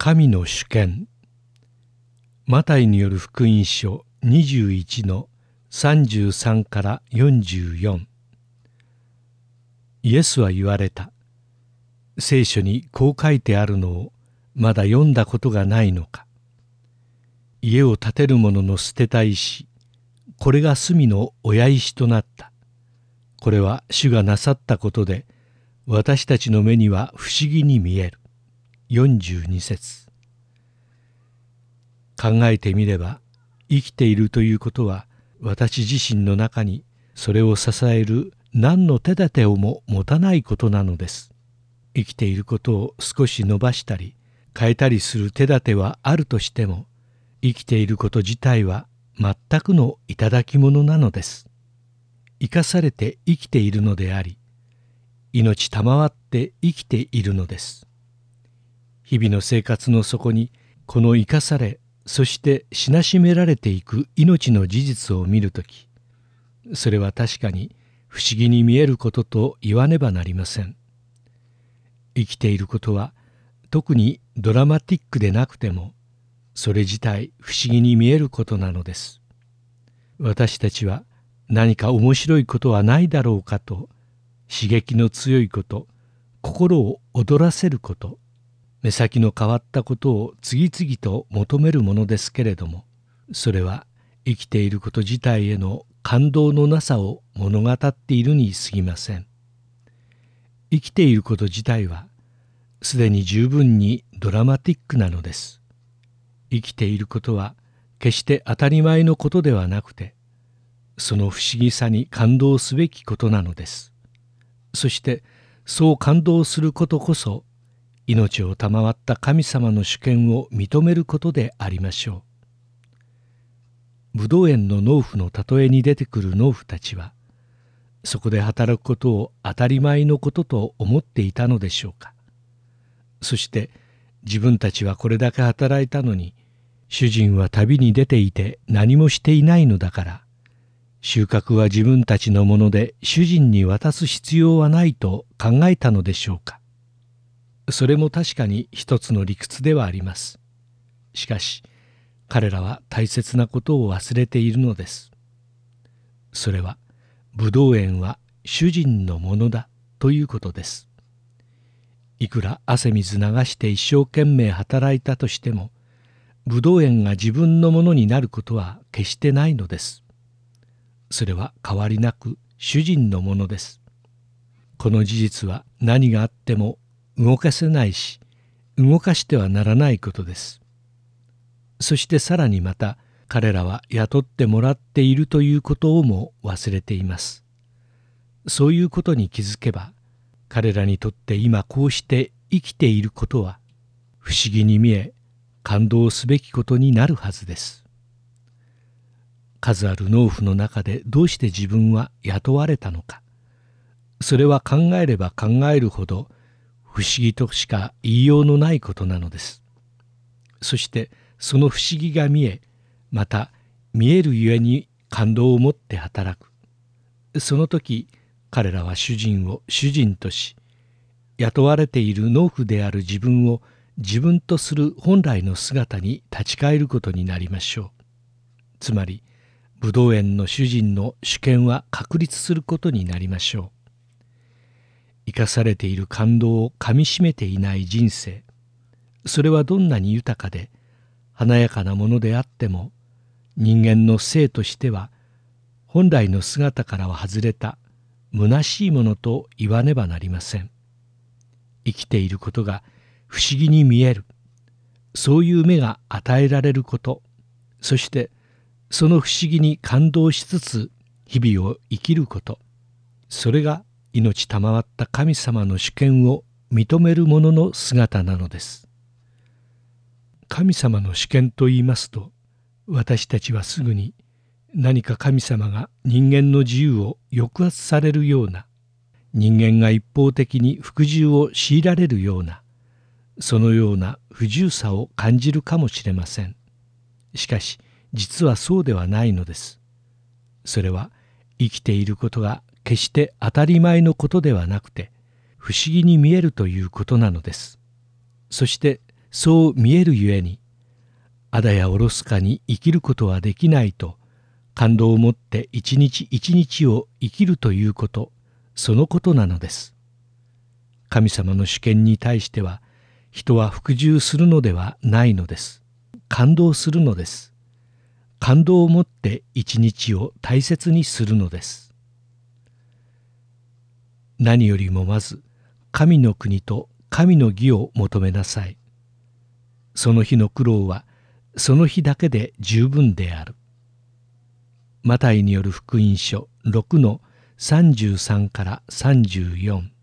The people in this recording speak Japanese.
神の主権。マタイによる福音書21の33から44。イエスは言われた。聖書にこう書いてあるのをまだ読んだことがないのか。家を建てる者の捨てた石、これが隅の親石となった。これは主がなさったことで、私たちの目には不思議に見える。42節。考えてみれば、生きているということは、私自身の中にそれを支える何の手立てをも持たないことなのです。生きていることを少し伸ばしたり、変えたりする手立てはあるとしても、生きていること自体は全くの頂き物なのです。生かされて生きているのであり、命賜って生きているのです。日々の生活の底にこの生かされ、そしてしなしめられていく命の事実を見るとき、それは確かに不思議に見えることと言わねばなりません。生きていることは特にドラマティックでなくても、それ自体不思議に見えることなのです。私たちは何か面白いことはないだろうかと、刺激の強いこと、心を躍らせること、目先の変わったことを次々と求めるものですけれども、それは生きていること自体への感動のなさを物語っているに過ぎません。生きていること自体はすでに十分にドラマティックなのです。生きていることは決して当たり前のことではなくて、その不思議さに感動すべきことなのです。そしてそう感動することこそ、命を賜った神様の主権を認めることでありましょう。ぶどう園の農夫の例えに出てくる農夫たちは、そこで働くことを当たり前のことと思っていたのでしょうか。そして自分たちはこれだけ働いたのに、主人は旅に出ていて何もしていないのだから、収穫は自分たちのもので主人に渡す必要はないと考えたのでしょうか。それも確かに一つの理屈ではあります。しかし、彼らは大切なことを忘れているのです。それは、ぶどう園は主人のものだということです。いくら汗水流して一生懸命働いたとしても、ぶどう園が自分のものになることは決してないのです。それは変わりなく主人のものです。この事実は何があっても動かせないし、動かしてはならないことです。そしてさらにまた、彼らは雇ってもらっているということをも忘れています。そういうことに気づけば、彼らにとって今こうして生きていることは、不思議に見え、感動すべきことになるはずです。数ある農夫の中でどうして自分は雇われたのか。それは考えれば考えるほど、不思議としか言いようのないことなのです。そしてその不思議が見え、また見えるゆえに感動を持って働く。その時、彼らは主人を主人とし、雇われている農夫である自分を自分とする本来の姿に立ち返ることになりましょう。つまり、ぶどう園の主人の主権は確立することになりましょう。生かされている感動をかみしめていない人生、それはどんなに豊かで華やかなものであっても、人間の性としては本来の姿からは外れた虚しいものと言わねばなりません。生きていることが不思議に見える、そういう目が与えられること、そしてその不思議に感動しつつ日々を生きること、それが命賜った神様の主権を認める者の姿なのです。神様の主権と言いますと、私たちはすぐに何か神様が人間の自由を抑圧されるような、人間が一方的に服従を強いられるような、そのような不自由さを感じるかもしれません。しかし、実はそうではないのです。それは生きていることが決して当たり前のことではなくて、不思議に見えるということなのです。そしてそう見えるゆえに、あだやおろすかに生きることはできないと、感動を持って一日一日を生きるということ、そのことなのです。神様の主権に対しては、人は服従するのではないのです。感動するのです。感動を持って一日を大切にするのです。何よりもまず、神の国と神の義を求めなさい。その日の苦労は、その日だけで十分である。マタイによる福音書6の33から34。